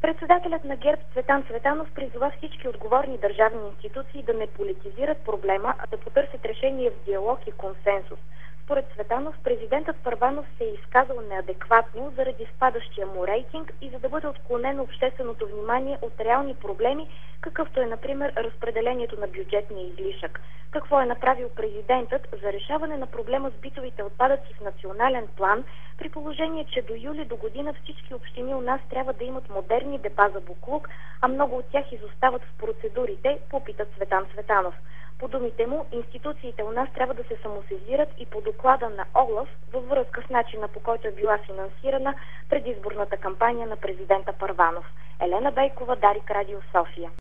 Председателят на ГЕРБ Цветан Цветанов призова всички отговорни държавни институции да не политизират проблема, а да потърсят решение в диалог и консенсус. Според Цветанов, президентът Първанов се е изказал неадекватно заради спадащия му рейтинг и за да бъде отклонено общественото внимание от реални проблеми, какъвто е, например, разпределението на бюджетния излишък. Какво е направил президентът за решаване на проблема с битовите отпадъци в национален план, при положение, че до юли до година всички общини у нас трябва да имат модерни депа за боклук, а много от тях изостават в процедурите, попита Цветан Цветанов. По думите му, институциите у нас трябва да се самосезират и по доклада на ОЛАФ във връзка с начина, по който е била финансирана предизборната кампания на президента Първанов. Елена Бейкова, Дарик, Радио София.